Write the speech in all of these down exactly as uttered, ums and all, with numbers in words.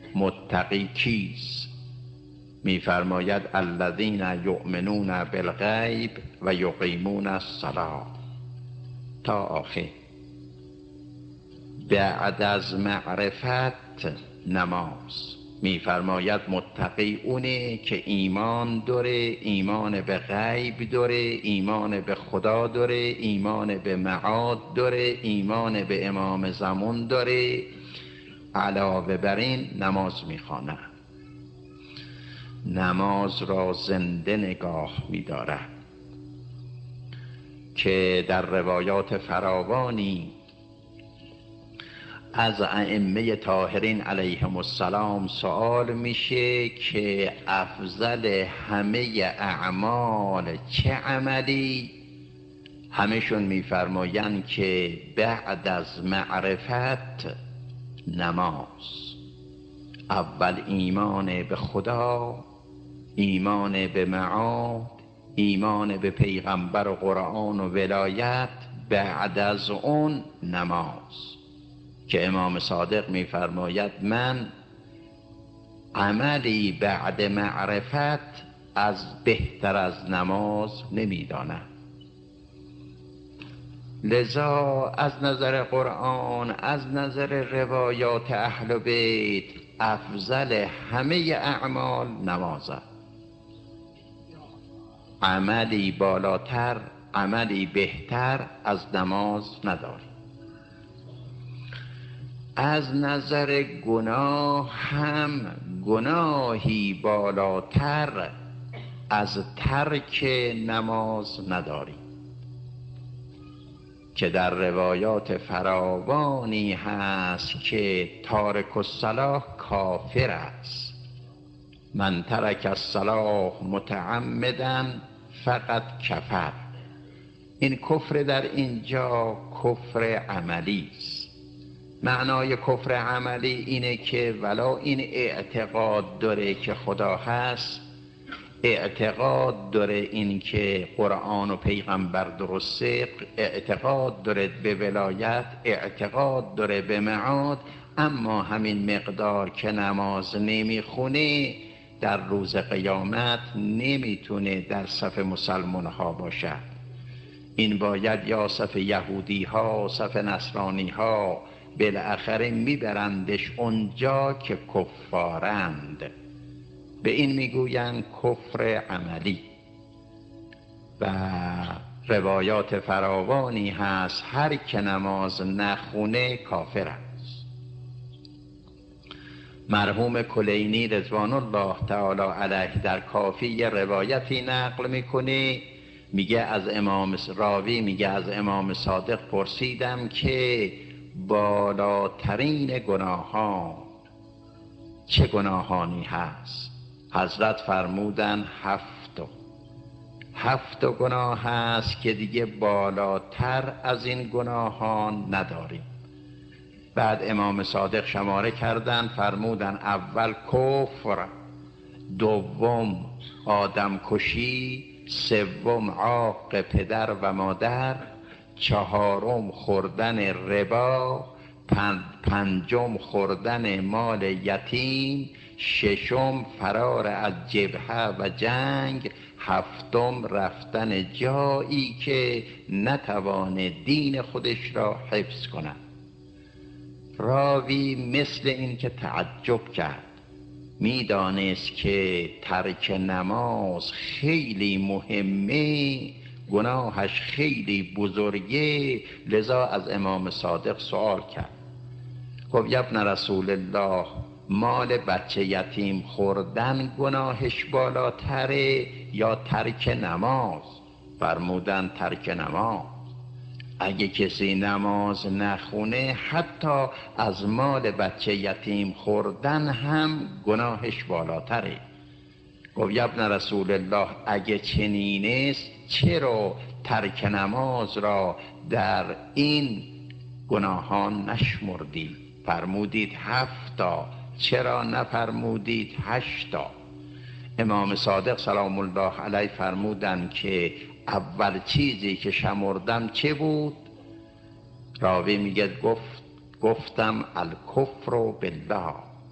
متقی کیست؟ میفرماید الذین یؤمنون بالغیب و یقیمون الصلاة تا آخر. بعد از معرفت نماز. میفرماید متقی اونه که ایمان داره، ایمان به غیب داره، ایمان به خدا داره، ایمان به معاد داره، ایمان به امام زمان داره، علاوه بر این نماز میخوانه، نماز را زنده نگاه میداره. که در روایات فراوانی از ائمه طاهرین علیهم السلام سوال میشه که افضل همه اعمال چه عملی؟ همشون میفرمایند که بعد از معرفت نماز. اول ایمان به خدا، ایمان به معاد، ایمان به پیغمبر و قرآن و ولایت، بعد از اون نماز. که امام صادق میفرماید من عملی بعد معرفت از بهتر از نماز نمیدانم. لذا از نظر قرآن، از نظر روایات اهل بیت، افضل همه اعمال نماز است. عملی بالاتر، عملی بهتر از نماز نداری. از نظر گناه هم گناهی بالاتر از ترک نماز نداری. که در روایات فراوانی هست که تارک الصلاة کافر است. من ترک الصلاة متعمدا فقط کفر. این کفر در اینجا کفر عملی است. معنای کفر عملی اینه که ولا این اعتقاد داره که خدا هست، اعتقاد داره این که قرآن و پیغمبر درسته، اعتقاد داره به ولایت، اعتقاد داره به معاد، اما همین مقدار که نماز نمیخونه در روز قیامت نمیتونه در صف مسلمان ها باشد. این باید یا صف یهودی ها، صف نصرانی ها، بالاخره میبرندش اونجا که کفارند. به این میگویند کفر عملی. و روایات فراوانی هست هر که نماز نخونه کافر است. مرحوم کلینی رضوان الله تعالی علیه در کافی یه روایتی نقل میکنه، میگه از امام راوی میگه از امام صادق پرسیدم که بالاترین گناهان چه گناهانی هست؟ حضرت فرمودن هفت هفت گناه هست که دیگه بالاتر از این گناهان نداریم. بعد امام صادق شماره کردن، فرمودن اول کفر، دوم آدم کشی، سوم عاق پدر و مادر، چهارم خوردن ربا، پنجم خوردن مال یتیم، ششم فرار از جبهه و جنگ، هفتم رفتن جایی که نتوانه دین خودش را حفظ کند. راوی مثل این که تعجب کرد، میدانست که ترک نماز خیلی مهمه، گناهش خیلی بزرگه، لذا از امام صادق سوال کرد. گفت ابن رسول الله، مال بچه یتیم خوردن گناهش بالاتره یا ترک نماز؟ فرمودن ترک نماز. اگه کسی نماز نخونه حتی از مال بچه یتیم خوردن هم گناهش بالاتره. گفت ابن رسول الله، اگه چنین است چرا ترک نماز را در این گناهان نشمردید؟ فرمودید هفتا، چرا نفرمودید هشتا؟ امام صادق سلام الله علیه فرمودند که اول چیزی که شمردم چه بود؟ راوی میگه گفت گفتم الکفر بالله،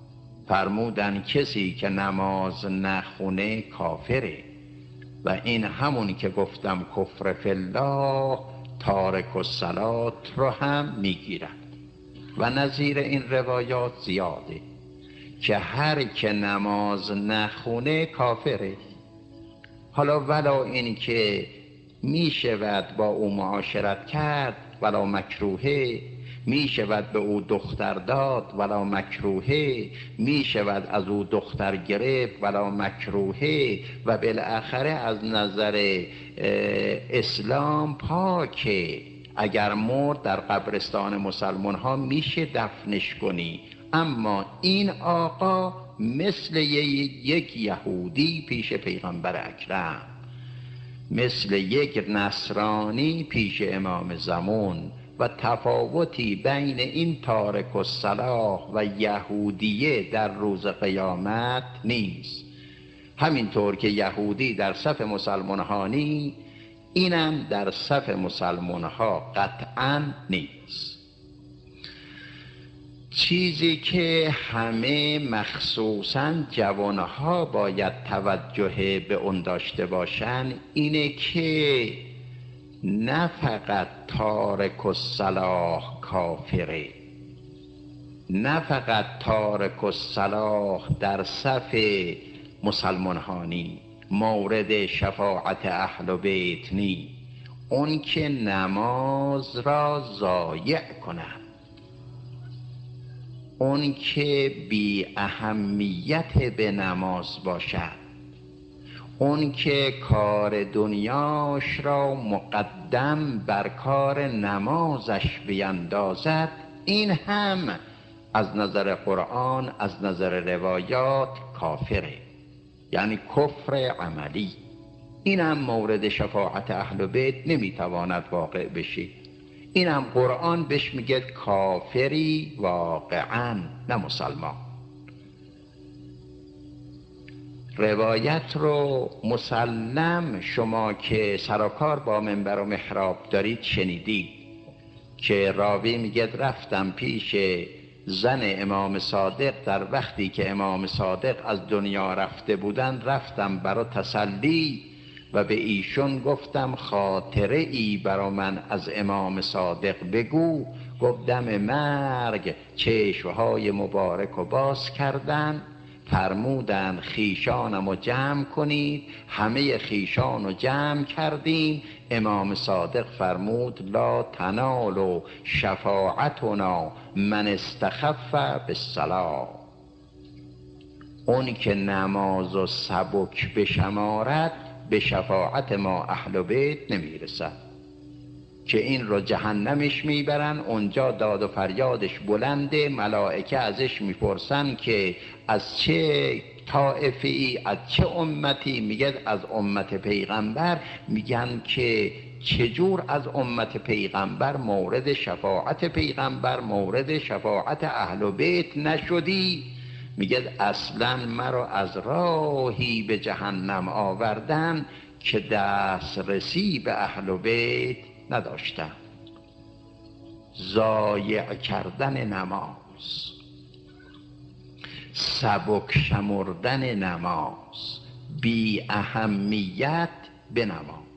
فرمودن کسی که نماز نخونه کافره و این همون که گفتم کفر فی الله تارک الصلات رو هم میگیرن و نظیر این روایات زیاده که هر که نماز نخونه کافره. حالا ولا این که می شود با او معاشرت کرد ولا مکروهه، می شود به او دختر داد ولا مکروهه، می شود از او دختر گرفت ولا مکروهه و بالاخره از نظر اسلام پاکه. اگر مرد در قبرستان مسلمان ها میشه دفنش کنی، اما این آقا مثل یک یهودی پیش پیغمبر اکرم، مثل یک نصرانی پیش امام زمان و تفاوتی بین این تارک الصلاة و یهودیه در روز قیامت نیست. همینطور که یهودی در صف مسلمان ها نی، اینم در صف مسلمان ها قطعا نیست. چیزی که همه مخصوصا جوانها باید توجه به اون داشته باشن اینه که نه فقط تارک الصلاة کافره، نه فقط تارک الصلاة در صف مسلمانهانی مورد شفاعت اهل بیت نی، اون که نماز را ضایع کنند، اون که بی اهمیت به نماز باشد، اون که کار دنیاش را مقدم بر کار نمازش بیندازد، این هم از نظر قرآن، از نظر روایات کافره، یعنی کفر عملی. این هم مورد شفاعت اهل بیت نمیتواند واقع بشه. این هم قرآن بهش میگه کافری واقعا، نه مسلمان. روایت رو مسلم شما که سراکار با منبر و محراب دارید شنیدید که راوی میگه رفتم پیش زن امام صادق در وقتی که امام صادق از دنیا رفته بودن، رفتم برای تسلی و به ایشون گفتم خاطره ای برا من از امام صادق بگو. گفت دم مرگ چشمهای مبارک رو باز کردن، فرمودن خیشانم رو جمع کنید. همه خیشان رو جمع کردیم. امام صادق فرمود لا تنال شفاعتنا من استخف بالصلاة، اون که نماز و سبک بشمارد به شفاعت ما اهل بیت نمیرسد، که این رو جهنمش میبرن، اونجا داد و فریادش بلنده، ملائکه ازش میپرسن که از چه طائفه ای، از چه امتی؟ میگه از امت پیغمبر. میگن که چجور از امت پیغمبر مورد شفاعت پیغمبر، مورد شفاعت اهل بیت نشدی؟ میگه اصلا مرا از راهی به جهنم آوردن که دسترسی به اهل بیت نداشتم. ضایع کردن نماز، سبک شمردن نماز، بی اهمیت به نماز.